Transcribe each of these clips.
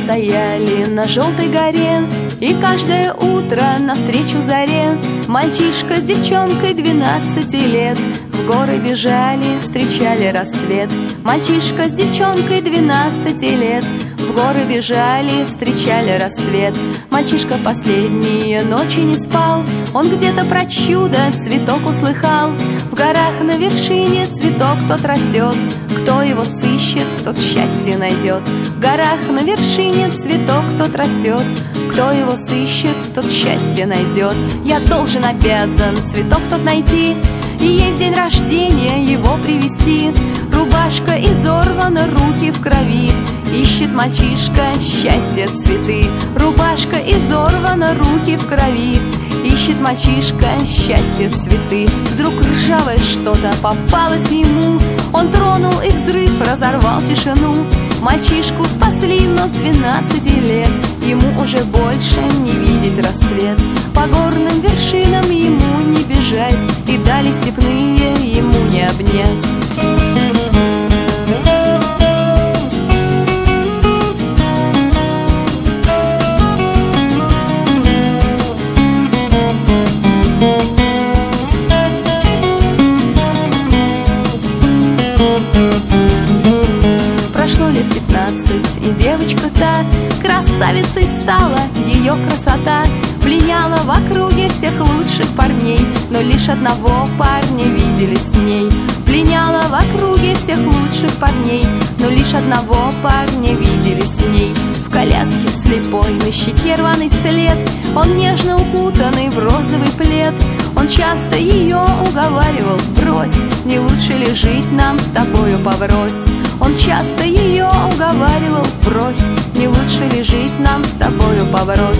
стояли на желтой горе, и каждое утро навстречу заре мальчишка с девчонкой 12 лет в горы бежали, встречали рассвет. Мальчишка с девчонкой 12 лет в горы бежали, встречали рассвет. Мальчишка последние ночи не спал, он где-то про чудо цветок услыхал. В горах на вершине цветок тот растет, кто его сыщет, тот счастье найдет. В горах на вершине цветок тот растет, кто его сыщет, тот счастье найдет. Я должен, обязан цветок тот найти, и ей в день рождения его привезти. Рубашка изорвана, руки в крови, ищет мальчишка счастье цветы. Рубашка изорвана, руки в крови, ищет мальчишка счастье цветы. Вдруг ржавое что-то попалось ему, он тронул, и взрыв разорвал тишину. Мальчишку спасли, но с 12 лет ему уже больше не видеть рассвет. По горным вершинам ему не бежать, и дали степные ему не обнять. И девочка та красавицей стала, ее красота пленяла в округе всех лучших парней, но лишь одного парня видели с ней. Пленяла в округе всех лучших парней, но лишь одного парня видели с ней. В коляске слепой, на щеке рваный след, он нежно укутанный в розовый плед. Он часто ее уговаривал: брось, не лучше ли жить нам с тобою поврось. Он часто ее уговаривал: брось, не лучше ли жить нам с тобою поврось.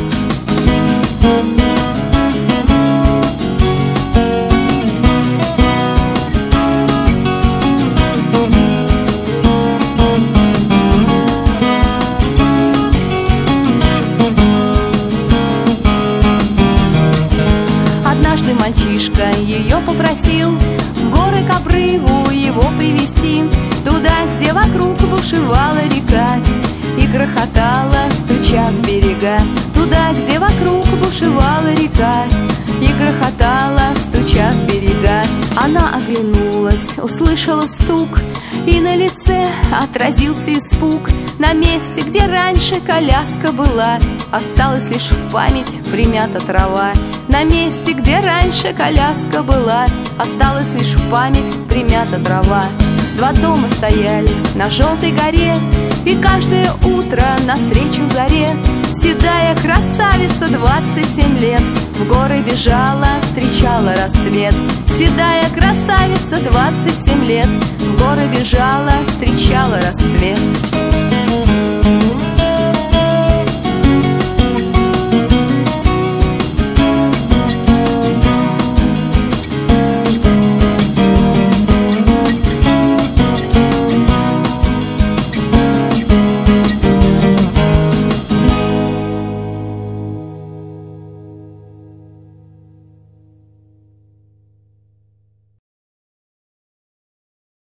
Однажды мальчишка ее попросил в горы к обрыву его привести, туда, где вокруг бушевала река и грохотала, стуча в берега. Туда, где вокруг бушевала река и грохотала, стуча в берега. Она оглянулась, услышала стук, и на лице отразился испуг. На месте, где раньше коляска была, осталась лишь в память примята трава. На месте, где раньше коляска была, осталась лишь в память примята трава. Два дома стояли на желтой горе, и каждое утро навстречу заре седая красавица 27 лет в горы бежала, встречала рассвет. Седая красавица 27 лет в горы бежала, встречала рассвет.